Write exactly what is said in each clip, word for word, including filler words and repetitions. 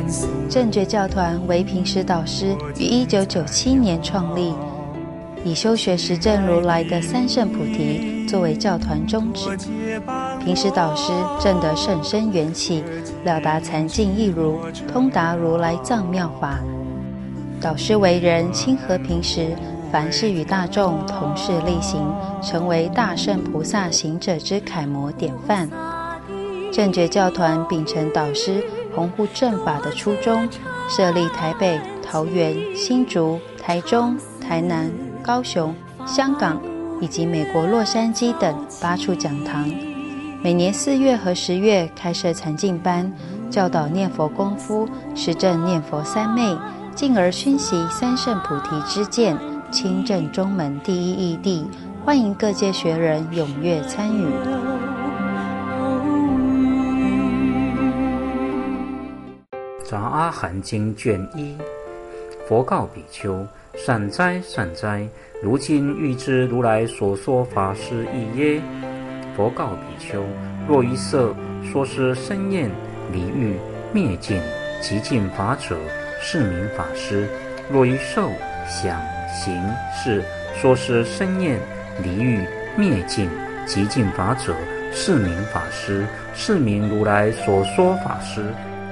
正觉教团为平时导师于一九九七年创立，以修学实证如来的三圣菩提作为教团宗旨。平时导师证得甚深缘起，了达禅境义如，通达如来藏妙法。导师为人亲和平时，凡事与大众同事力行，成为大圣菩萨行者之楷模典范。正觉教团秉承导师弘护正法的初衷，设立台北、桃园、新竹、台中、台南、高雄、香港以及美国洛杉矶等八处讲堂，每年四月和十月开设禅净班，教导念佛功夫，实证念佛三昧，进而熏习三圣菩提之见，亲证中门第一义谛，欢迎各界学人踊跃参与。 杂阿含经卷一，佛告比丘：善哉善哉，如今欲知如来所说法是义耶？佛告比丘：若一色说是生厌离欲灭尽极尽法者，是名法师；若一受想行识说是生厌离欲灭尽极尽法者，是名法师，是名如来所说法师。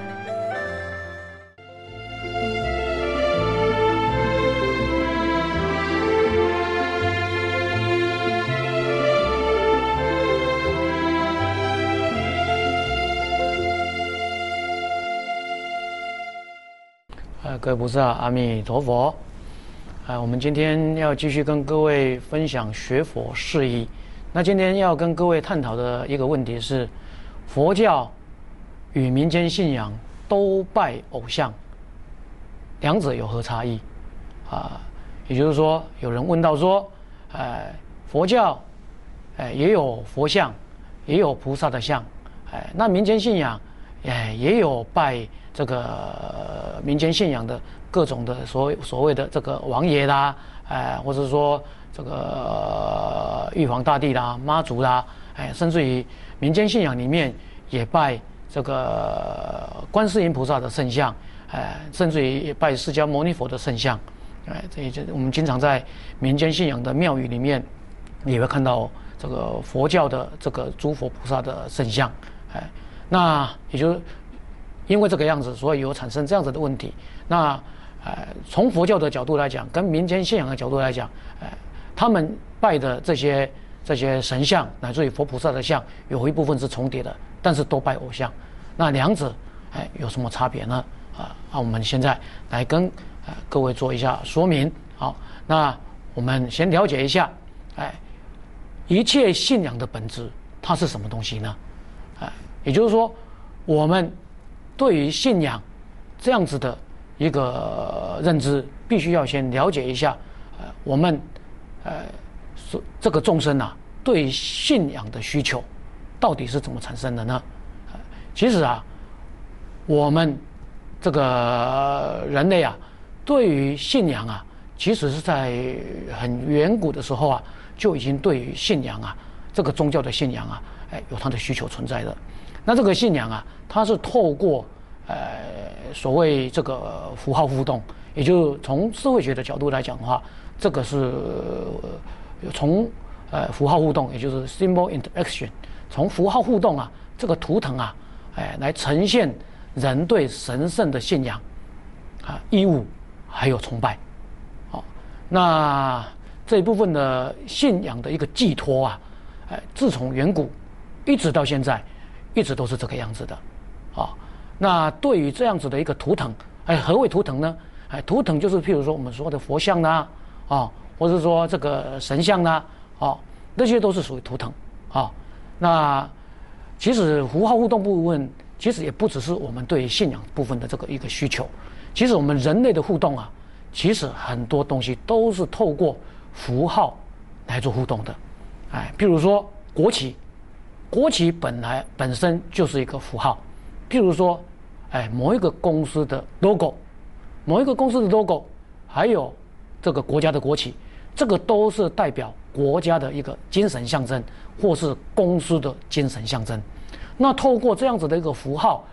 各位菩萨，阿弥陀佛。啊，我们今天要继续跟各位分享学佛事宜。那今天要跟各位探讨的一个问题是：佛教与民间信仰都拜偶像，两者有何差异？啊，也就是说，有人问到说，呃，佛教，呃，也有佛像，也有菩萨的像，哎、呃，那民间信仰，哎、呃，也有拜这个、呃、民间信仰的各种的所所谓的这个王爷啦，哎、呃，或者说这个、呃、玉皇大帝啦、妈祖啦，哎、呃，甚至于民间信仰里面也拜这个、呃、观世音菩萨的圣像，哎、呃，甚至于也拜释迦牟尼佛的圣像，哎、呃，这也就我们经常在民间信仰的庙宇里面也会看到这个佛教的这个诸佛菩萨的圣像，哎、呃，那也就是因为这个样子，所以有产生这样子的问题。那呃，从佛教的角度来讲，跟民间信仰的角度来讲，呃，他们拜的这些这些神像，乃至于佛菩萨的像，有一部分是重叠的，但是都拜偶像。那两者，哎、呃，有什么差别呢？啊，那我们现在来跟呃各位做一下说明。好，那我们先了解一下，哎、呃，一切信仰的本质，它是什么东西呢？啊、呃，也就是说，我们对于信仰这样子的一个认知，必须要先了解一下，呃，我们呃，这个众生啊，对于信仰的需求到底是怎么产生的呢？呃、其实啊，我们这个人类啊，对于信仰啊，其实是在很远古的时候啊，就已经对于信仰啊，这个宗教的信仰啊，哎，有它的需求存在的。那这个信仰啊，它是透过呃所谓这个符号互动，也就是从社会学的角度来讲的话，这个是、呃、从呃符号互动，也就是 symbol interaction， 从符号互动啊，这个图腾啊，哎、呃、来呈现人对神圣的信仰啊、义务还有崇拜。好、哦，那这一部分的信仰的一个寄托啊，哎、呃，自从远古一直到现在。一直都是这个样子的，啊，那对于这样子的一个图腾，哎，何谓图腾呢？哎，图腾就是譬如说我们说的佛像啦，啊，或者说这个神像啦，啊，这些都是属于图腾，啊，那其实符号互动部分，其实也不只是我们对于信仰部分的这个一个需求，其实我们人类的互动啊，其实很多东西都是透过符号来做互动的，哎，譬如说国旗。国旗本来本身就是一个符号，譬如说，哎，某一个公司的 logo， 某一个公司的 logo， 还有这个国家的国旗，这个都是代表国家的一个精神象征，或是公司的精神象征。那透过这样子的一个符号，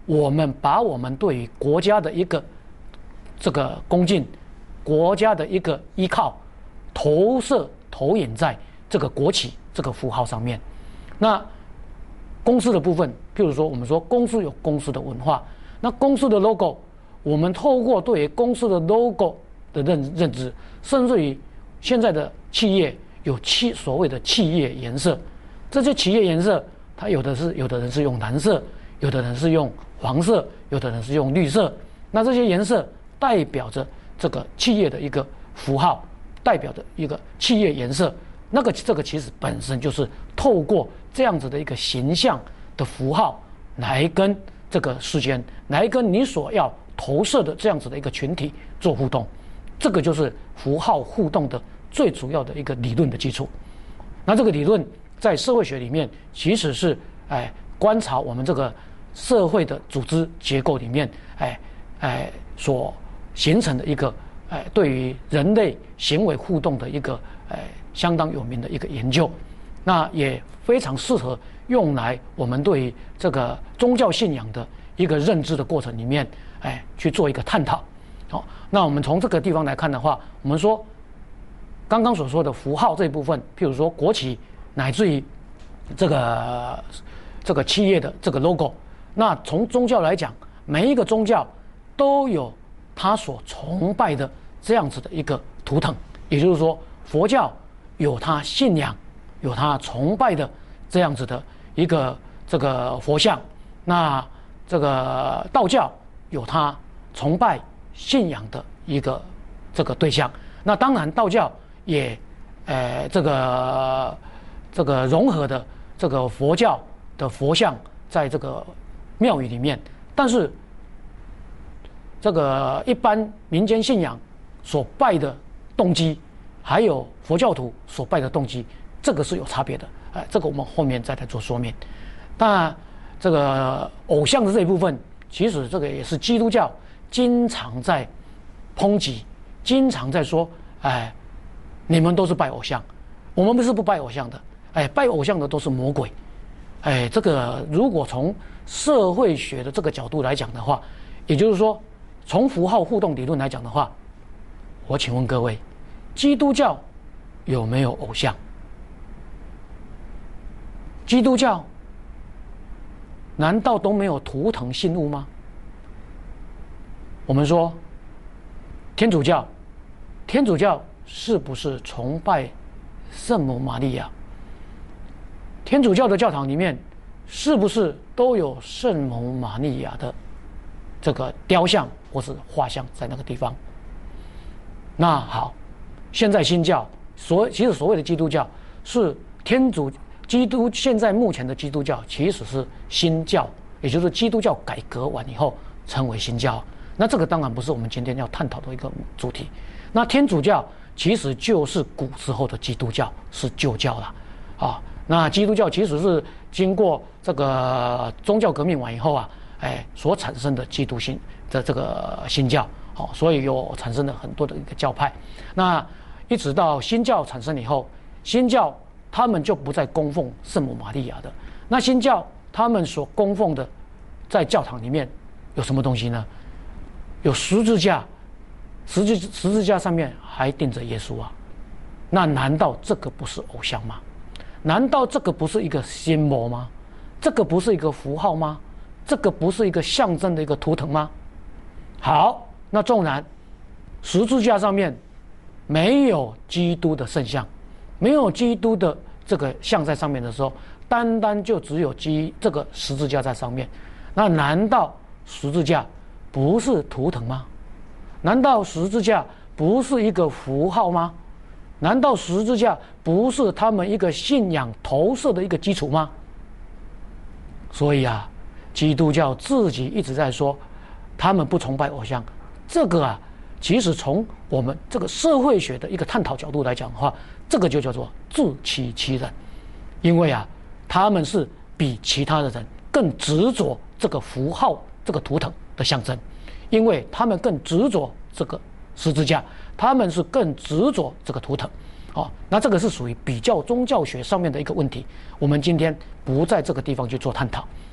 我们把我们对于国家的一个这个恭敬，国家的一个依靠，投射投影在这个国旗这个符号上面。那公司的部分，譬如说我们说公司有公司的文化，那公司的 logo， 我们透过对于公司的 logo 的认认知，甚至于现在的企业有企所谓的企业颜色，这些企业颜色，它有的是有的人是用蓝色，有的人是用黄色，有的人是用绿色。那这些颜色代表着这个企业的一个符号，代表着一个企业颜色。那个这个其实本身就是透过这样子的一个形象的符号来跟这个世间，来跟你所要投射的这样子的一个群体做互动。这个就是符号互动的最主要的一个理论的基础。那这个理论在社会学里面其实是哎观察我们这个社会的组织结构里面哎哎所形成的一个哎对于人类行为互动的一个哎相当有名的一个研究。那也非常适合用来我们对于这个宗教信仰的一个认知的过程里面哎去做一个探讨。好，那我们从这个地方来看的话，我们说刚刚所说的符号这一部分，譬如说国旗，乃至于这个这个企业的这个 logo， 那从宗教来讲，每一个宗教都有他所崇拜的这样子的一个图腾，也就是说佛教有他信仰，有他崇拜的这样子的一个这个佛像，那这个道教有他崇拜信仰的一个这个对象。那当然道教也呃这个这个融合的这个佛教的佛像在这个庙宇里面，但是这个一般民间信仰所拜的动机，还有佛教徒所拜的动机，这个是有差别的。哎，这个我们后面再来做说明。那这个偶像的这一部分，其实这个也是基督教经常在抨击，经常在说，哎，你们都是拜偶像，我们不是不拜偶像的，哎，拜偶像的都是魔鬼。哎，这个如果从社会学的这个角度来讲的话，也就是说，从符号互动理论来讲的话，我请问各位，基督教有没有偶像？基督教难道都没有图腾信物吗？我们说天主教，天主教是不是崇拜圣母玛利亚？天主教的教堂里面是不是都有圣母玛利亚的这个雕像或是画像在那个地方？那好，现在新教所其实所谓的基督教是天主基督，现在目前的基督教其实是新教，也就是基督教改革完以后成为新教。那这个当然不是我们今天要探讨的一个主题。那天主教其实就是古时候的基督教，是旧教了啊。那基督教其实是经过这个宗教革命完以后啊，哎所产生的基督新的这个新教，好、哦，所以有产生了很多的一个教派。那一直到新教产生以后，新教他们就不再供奉圣母玛利亚的。那新教他们所供奉的，在教堂里面有什么东西呢？有十字架，十字十字架上面还钉着耶稣啊。那难道这个不是偶像吗？难道这个不是一个symbol吗？这个不是一个符号吗？这个不是一个象征的一个图腾吗？好，那纵然十字架上面没有基督的圣像，没有基督的这个像在上面的时候，单单就只有基这个十字架在上面，那难道十字架不是图腾吗？难道十字架不是一个符号吗？难道十字架不是他们一个信仰投射的一个基础吗？所以啊，基督教自己一直在说他们不崇拜偶像，这个啊，其实从我们这个社会学的一个探讨角度来讲的话，这个就叫做自欺欺人。因为啊，他们是比其他的人更执着这个符号这个图腾的象征，因为他们更执着这个十字架，他们是更执着这个图腾。哦，那这个是属于比较宗教学上面的一个问题，我们今天不在这个地方去做探讨。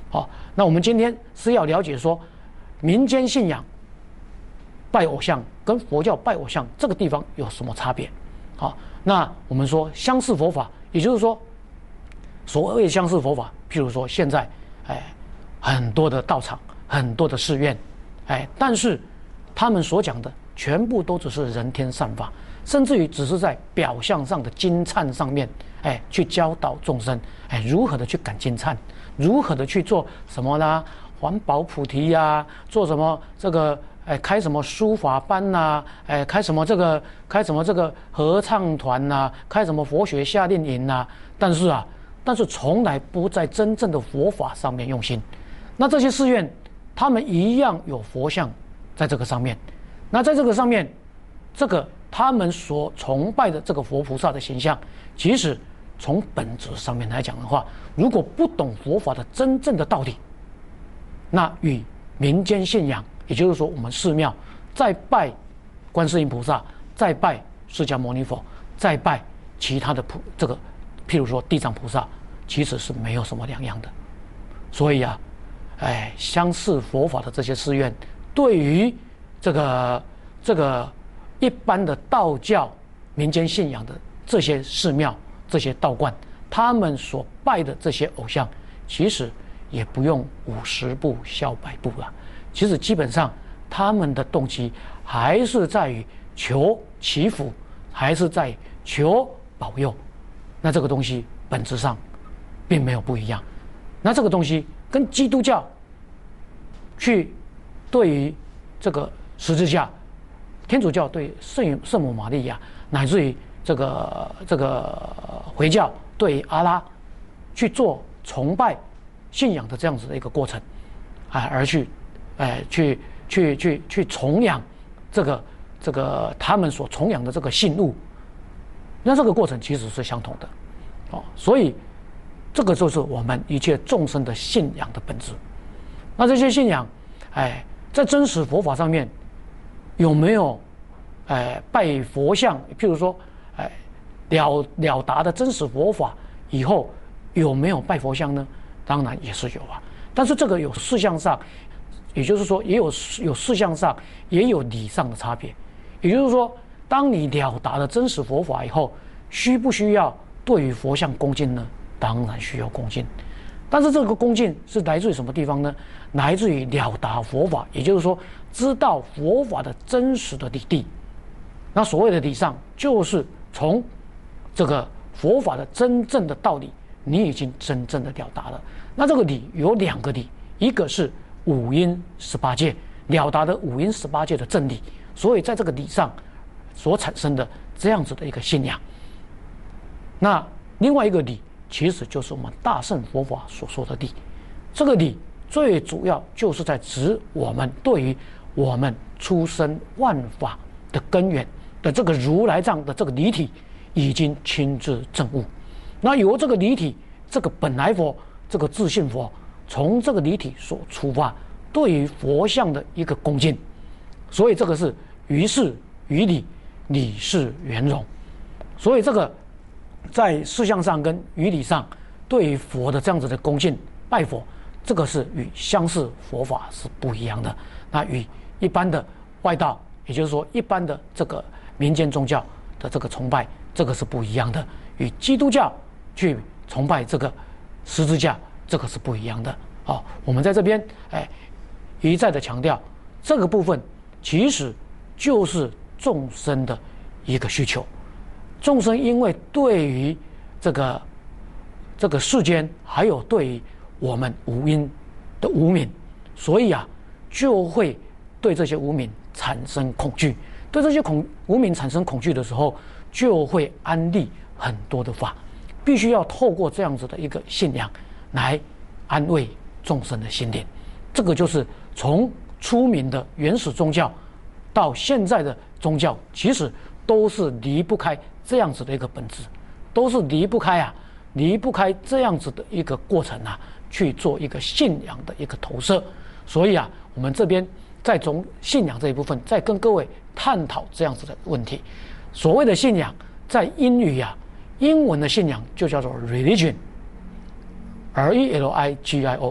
好，那我们今天是要了解说，民间信仰拜偶像跟佛教拜偶像这个地方有什么差别？好，那我们说相似佛法，也就是说，所谓相似佛法，譬如说现在，哎，很多的道场，很多的寺院，哎，但是他们所讲的全部都只是人天善法，甚至于只是在表象上的金忏上面，哎，去教导众生，哎，如何的去赶金忏，如何的去做什么呢？环保菩提呀、啊，做什么这个？哎，开什么书法班呐、啊？哎，开什么这个，开什么这个合唱团呐、啊？开什么佛学夏令营呐、啊？但是啊，但是从来不在真正的佛法上面用心。那这些寺院，他们一样有佛像在这个上面。那在这个上面，这个他们所崇拜的这个佛菩萨的形象，其实从本质上面来讲的话，如果不懂佛法的真正的道理，那与民间信仰，也就是说，我们寺庙再拜观世音菩萨，再拜释迦牟尼佛，再拜其他的菩这个，譬如说地藏菩萨，其实是没有什么两样的。所以啊，哎，相似佛法的这些寺院，对于这个这个一般的道教民间信仰的这些寺庙、这些道观，他们所拜的这些偶像，其实也不用五十步笑百步了。其实基本上他们的动机还是在于求祈福，还是在求保佑。那这个东西本质上并没有不一样。那这个东西跟基督教去对于这个十字架，天主教对圣圣母玛利亚，乃至于这个这个回教对阿拉去做崇拜信仰的这样子的一个过程，啊，而去。哎，去去去去崇仰这个这个他们所崇仰的这个信物，那这个过程其实是相同的，哦，所以这个就是我们一切众生的信仰的本质。那这些信仰，哎，在真实佛法上面有没有哎拜佛像？譬如说，哎了了达的真实佛法以后有没有拜佛像呢？当然也是有啊，但是这个有事项上。也就是说，也有有事项上，也有理上的差别。也就是说，当你了达了真实佛法以后，需不需要对于佛像恭敬呢？当然需要恭敬。但是这个恭敬是来自于什么地方呢？来自于了达佛法，也就是说，知道佛法的真实的理地。那所谓的理上，就是从这个佛法的真正的道理，你已经真正的了达了。那这个理有两个理，一个是五阴十八界了达的五阴十八界的真理，所以在这个理上所产生的这样子的一个信仰。那另外一个理，其实就是我们大乘佛法所说的理。这个理最主要就是在指我们对于我们出生万法的根源的这个如来藏的这个理体已经亲自证悟。那由这个理体，这个本来佛，这个自性佛，从这个理体所出发，对于佛像的一个恭敬，所以这个是于事于理，理事圆融。所以这个在事项上跟于理上，对于佛的这样子的恭敬拜佛，这个是与相似佛法是不一样的。那与一般的外道，也就是说一般的这个民间宗教的这个崇拜，这个是不一样的。与基督教去崇拜这个十字架，这个是不一样的。哦，我们在这边哎一再的强调，这个部分其实就是众生的一个需求。众生因为对于这个这个世间，还有对于我们无因的无明，所以啊，就会对这些无明产生恐惧。对这些恐无明产生恐惧的时候，就会安立很多的法，必须要透过这样子的一个信仰来安慰众生的心灵。这个就是从出名的原始宗教到现在的宗教，其实都是离不开这样子的一个本质，都是离不开啊，离不开这样子的一个过程啊，去做一个信仰的一个投射。所以啊，我们这边再从信仰这一部分，再跟各位探讨这样子的问题。所谓的信仰，在英语啊，英文的信仰就叫做 religion，R E L I G I O N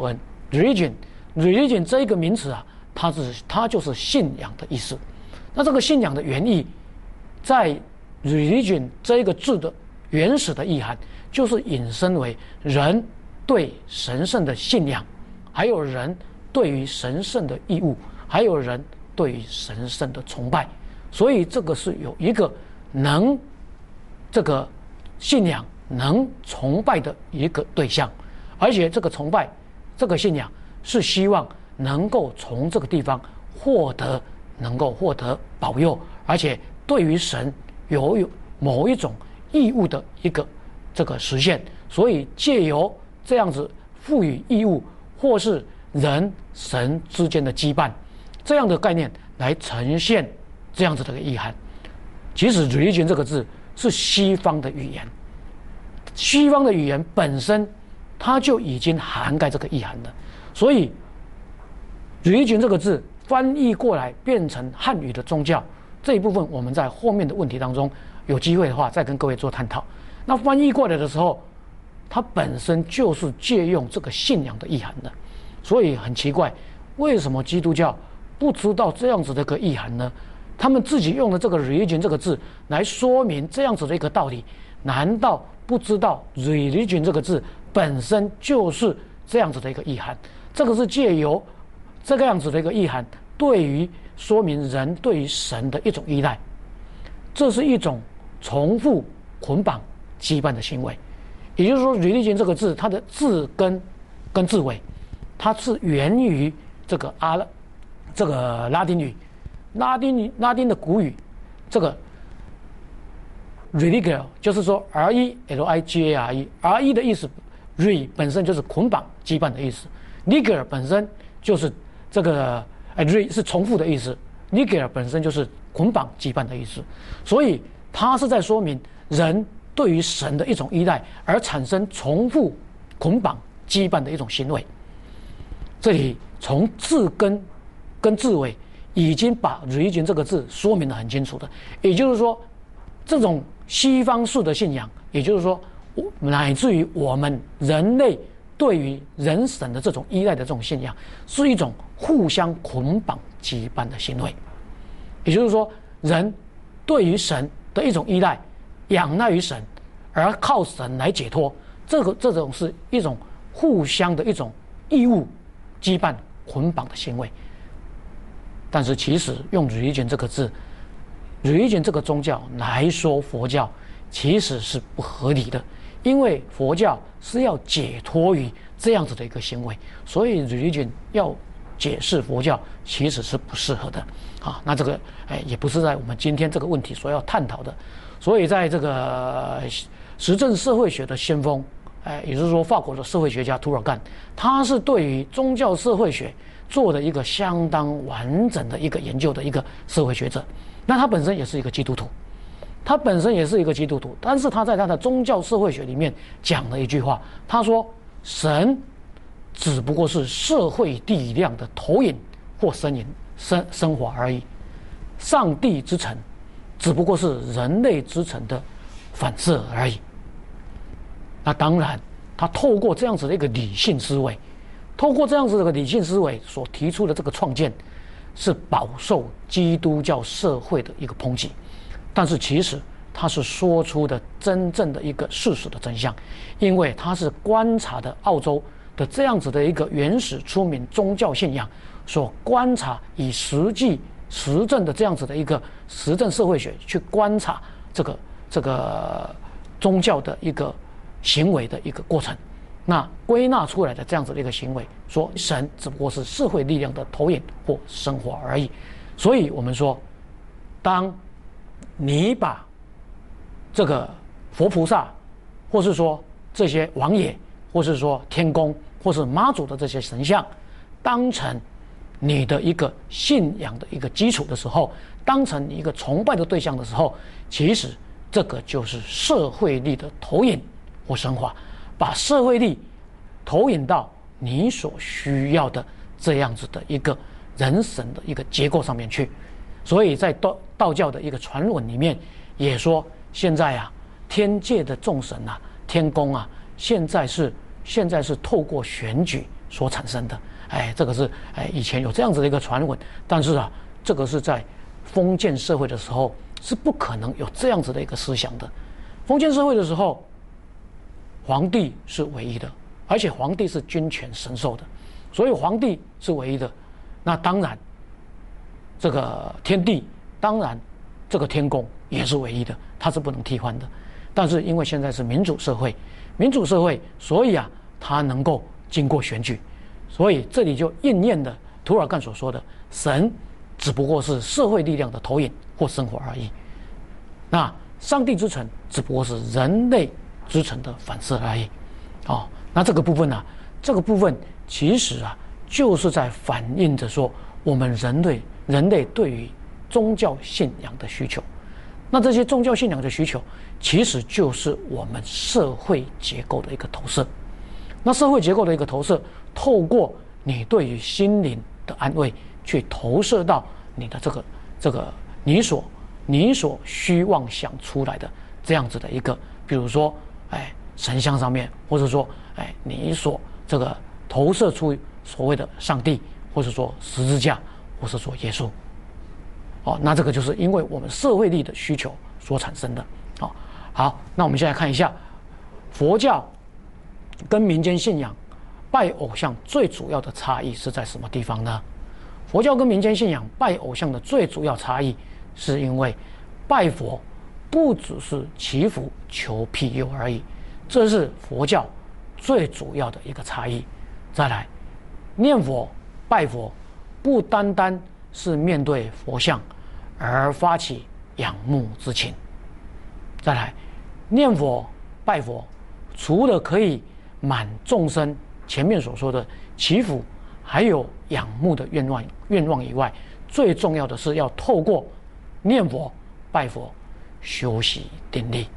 religion，religion 这一个名词啊，它是它就是信仰的意思。那这个信仰的原意，在 religion 这一个字的原始的意涵，就是引申为人对神圣的信仰，还有人对于神圣的义务，还有人对于神圣的崇拜。所以这个是有一个能这个信仰能崇拜的一个对象，而且这个崇拜这个信仰是希望能够从这个地方获得能够获得保佑，而且对于神有有某一种义务的一个这个实现。所以借由这样子赋予义务，或是人神之间的羁绊这样的概念来呈现这样子的一个意涵。其实 religion 这个字是西方的语言，西方的语言本身它就已经涵盖这个意涵了。所以 religion 这个字翻译过来变成汉语的宗教，这一部分我们在后面的问题当中有机会的话再跟各位做探讨。那翻译过来的时候，它本身就是借用这个信仰的意涵的。所以很奇怪，为什么基督教不知道这样子的一个意涵呢？他们自己用的这个 religion 这个字来说明这样子的一个道理，难道不知道 religion 这个字本身就是这样子的一个意涵？这个是借由这个样子的一个意涵，对于说明人对于神的一种依赖，这是一种重复捆绑羁绊的行为。也就是说 religion 这个字它的字根跟字尾，它是源于这个阿拉这个拉丁语，拉丁语拉丁的古语，这个 religio 就是说 R E L I G A R E R E 的意思 re 本身就是捆绑羁绊的意思， ligare 本身就是这个 re 是重复的意思， ligare 本身就是捆绑羁绊的意思。所以它是在说明人对于神的一种依赖而产生重复捆绑羁绊的一种行为。这里从字根跟字尾已经把 religion 这个字说明得很清楚的。也就是说，这种西方式的信仰，也就是说乃至于我们人类对于人神的这种依赖的这种信仰，是一种互相捆绑羁绊的行为。也就是说，人对于神的一种依赖，仰赖于神，而靠神来解脱，这个这种是一种互相的一种义务羁绊捆绑的行为。但是其实用 religion 这个字 religion 这个宗教来说佛教其实是不合理的，因为佛教是要解脱于这样子的一个行为，所以 religion 要解释佛教其实是不适合的啊。那这个哎也不是在我们今天这个问题所要探讨的。所以在这个实证社会学的先锋，哎，也就是说法国的社会学家涂尔干，他是对于宗教社会学做的一个相当完整的一个研究的一个社会学者。那他本身也是一个基督徒，他本身也是一个基督徒，但是他在他的宗教社会学里面讲了一句话，他说神只不过是社会力量的投影或升影升升华而已，上帝之城只不过是人类之城的反射而已。那当然他透过这样子的一个理性思维，透过这样子的一个理性思维所提出的这个创建，是饱受基督教社会的一个抨击，但是其实他是说出的真正的一个事实的真相，因为他是观察的澳洲的这样子的一个原始出名宗教信仰，所观察以实际实证的这样子的一个实证社会学去观察这个这个宗教的一个行为的一个过程，那归纳出来的这样子的一个行为，说神只不过是社会力量的投影或升华而已。所以我们说，当你把这个佛菩萨，或是说这些王爷，或是说天公，或是妈祖的这些神像，当成你的一个信仰的一个基础的时候，当成你一个崇拜的对象的时候，其实这个就是社会力的投影或升华，把社会力投影到你所需要的这样子的一个人神的一个结构上面去。所以在道道教的一个传闻里面也说，现在啊天界的众神啊，天公啊，现在是现在是透过选举所产生的。哎，这个是哎以前有这样子的一个传闻，但是啊，这个是在封建社会的时候是不可能有这样子的一个思想的。封建社会的时候，皇帝是唯一的，而且皇帝是君权神授的，所以皇帝是唯一的。那当然，这个天帝，当然这个天宫也是唯一的，它是不能替换的。但是因为现在是民主社会，民主社会，所以啊，它能够经过选举。所以这里就应验了涂尔干所说的，神只不过是社会力量的投影或生活而已。那上帝之城只不过是人类之城的反射而已。哦，那这个部分呢、啊，这个部分其实啊，就是在反映着说，我们人类人类对于宗教信仰的需求。那这些宗教信仰的需求，其实就是我们社会结构的一个投射。那社会结构的一个投射，透过你对于心灵的安慰，去投射到你的这个这个你所你所虚妄想出来的这样子的一个，比如说，哎，神像上面，或者说，哎，你所这个投射出所谓的上帝，或者说十字架，或者说耶稣。哦，那这个就是因为我们社会力的需求所产生的。哦，好，那我们现在看一下佛教跟民间信仰拜偶像最主要的差异是在什么地方呢？佛教跟民间信仰拜偶像的最主要差异，是因为拜佛不只是祈福求庇佑而已，这是佛教最主要的一个差异。再来，念佛拜佛不单单是面对佛像而发起仰慕之情。再来，念佛拜佛除了可以满众生前面所说的祈福还有仰慕的愿望愿望以外，最重要的是要透过念佛拜佛修习定力。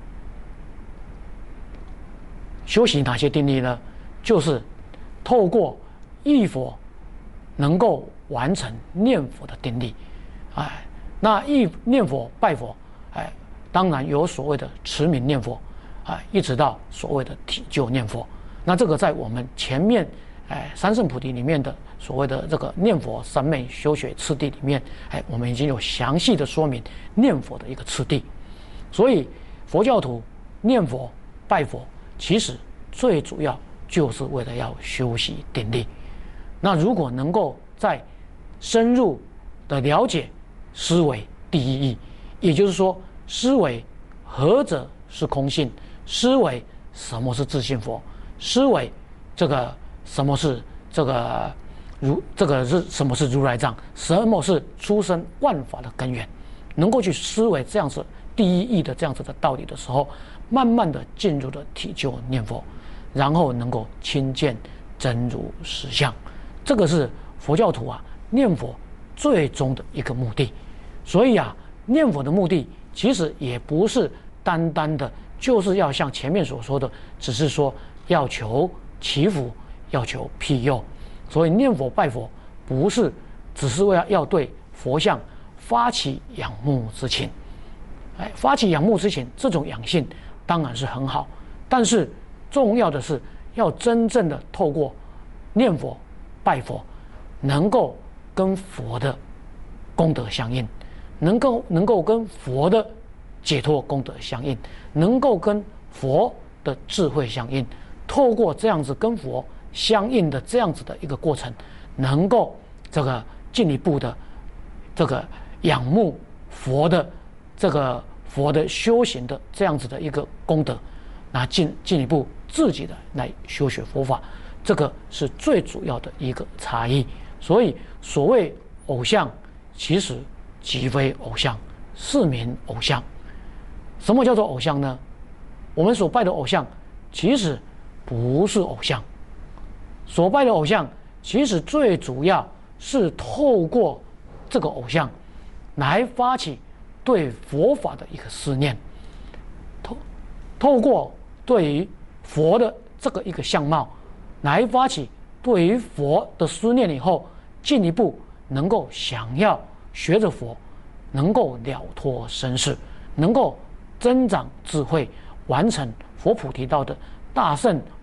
修习哪些定力呢？就是透过忆佛能够完成念佛的定力。哎，那忆念佛拜佛，哎，当然有所谓的持名念佛，哎，一直到所谓的体就念佛。那这个在我们前面哎三圣菩提里面的所谓的这个念佛三昧修学次第里面，哎，我们已经有详细的说明念佛的一个次第。所以佛教徒念佛拜佛，其实最主要就是为了要修习定力。那如果能够在深入的了解思维第一义，也就是说，思维何者是空性，思维什么是自性佛，思维这个什么是这个如这个是什么是如来藏，什么是出生万法的根源，能够去思维这样子第一义的这样子的道理的时候，慢慢的进入了体就念佛，然后能够亲见真如实相。这个是佛教徒啊念佛最终的一个目的。所以啊，念佛的目的其实也不是单单的就是要像前面所说的，只是说要求祈福，要求庇佑。所以念佛拜佛不是只是为了要对佛像发起仰慕之情。哎，发起仰慕之情，这种仰性当然是很好，但是重要的是要真正的透过念佛拜佛，能够跟佛的功德相应，能够能够跟佛的解脱功德相应，能够跟佛的智慧相应。透过这样子跟佛相应的这样子的一个过程，能够这个进一步的这个仰慕佛的这个佛的修行的这样子的一个功德，那进进一步自己的来修学佛法，这个是最主要的一个差异。所以所谓偶像，其实即非偶像，是名偶像。什么叫做偶像呢？我们所拜的偶像其实不是偶像，所拜的偶像其实最主要是透过这个偶像来发起对佛法的一个思念，透透过对于佛的这个一个相貌来发起对于佛的思念以后，进一步能够想要学着佛，能够了脱生死，能够增长智慧，完成佛菩提道的大圣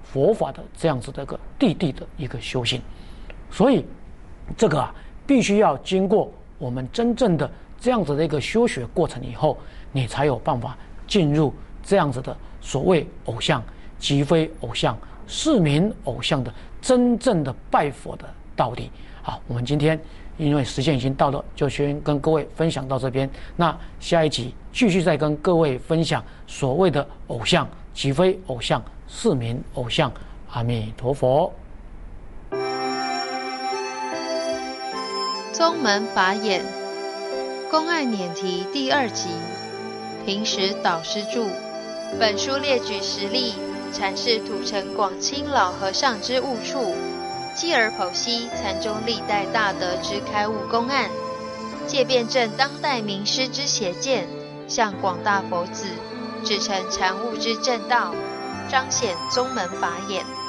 佛法的这样子的一个地地的一个修行。所以这个啊，必须要经过我们真正的这样子的一个修学过程以后，你才有办法进入这样子的所谓偶像即非偶像、是名偶像的真正的拜佛的道理。好，我们今天因为时间已经到了，就先跟各位分享到这边。那下一集继续再跟各位分享所谓的偶像即非偶像、是名偶像。阿弥陀佛。 宗门法眼，公案辇题第二集，平时导师著。本书列举实例，阐释土城广清老和尚之悟处，继而剖析禅宗历代大德之开悟公案，借辩证当代名师之邪见，向广大佛子指成禅悟之正道，彰显宗门法眼。